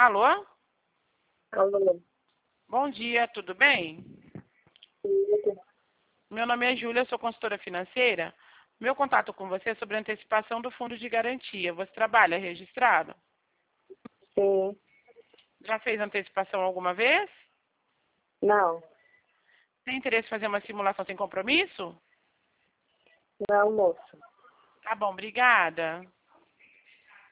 Alô? Alô, Bom dia, tudo bem? Meu nome é Júlia, sou consultora financeira. Meu contato com você é sobre a antecipação do fundo de garantia. Você trabalha registrado? sim, Já fez antecipação alguma vez? não, Tem interesse em fazer uma simulação sem compromisso? não, moço. Tá bom, obrigada.